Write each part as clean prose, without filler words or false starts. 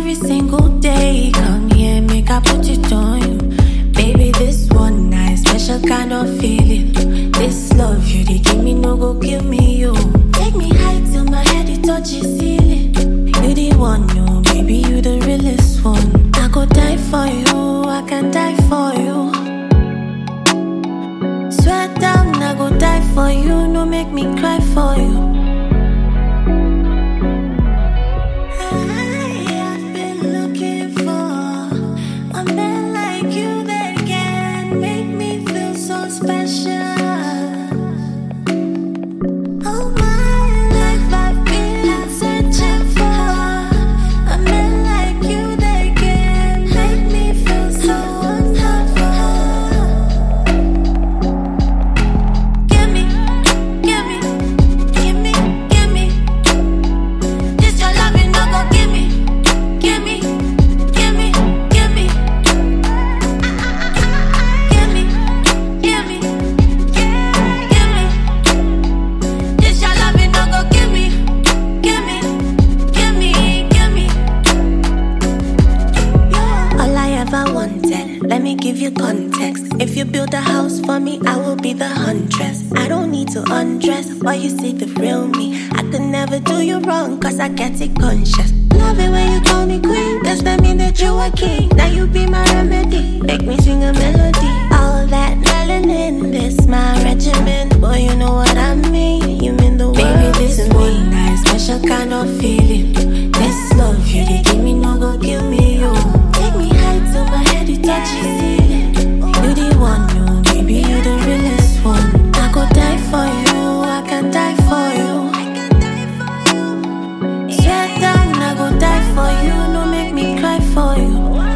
every single day. Come here, make I put it on you. Baby, this one nice, special kind of feeling. This love you, they give me, no go give me you. Take me high till my head, it touches ceiling. You the one, no, baby, you the realest one. I go die for you, I can die for you. Swear down, I go die for you, no make me cry for you. I've been looking for a man like you that can make me feel so special. All my life I've been searching for a man like you that can make me feel so wonderful. Gimme, gimme, gimme, gimme. This your loving, no go gimme, gimme, gimme, gimme. Gimme, gimme, gimme. This your loving, no go gimme, gimme, gimme, gimme. All I ever wanted, let me give you context. If you build a house for me, I will be the huntress. I don't need to undress while you see the real me. I could never do you wrong, cause I get it conscious. Love it when you call me queen, does that mean that you a king? Now you be my remedy, make me sing a melody. All that melanin, this my regimen. Boy, you know what I mean, you mean the world. Baby, this to one me. nice, special kind of feeling. This love you, they give me, no go give me you. Take me high till my head, it touches ceiling. You the one, no, baby, you the realest one. I go die for you, I can die for you. Swear down, I go die for you, no make me cry for you.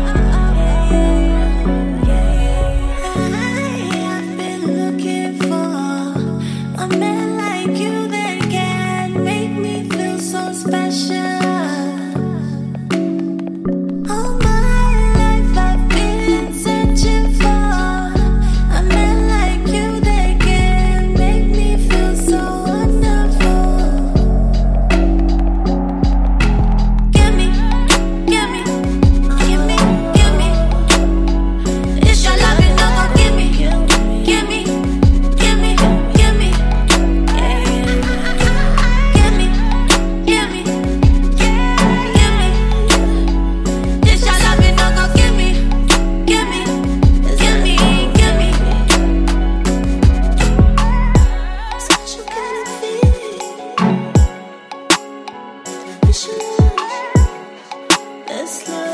I've been looking for a man like you that can make me feel so special. All my life I've been searching for a man like you that can make me feel so wonderful. Gimme, gimme, gimme, gimme. It's your loving, no go gimme, gimme, gimme, gimme. Gimme, gimme, gimme. It's your loving, no go gimme, gimme, gimme, gimme. Special kind of feeling. This love.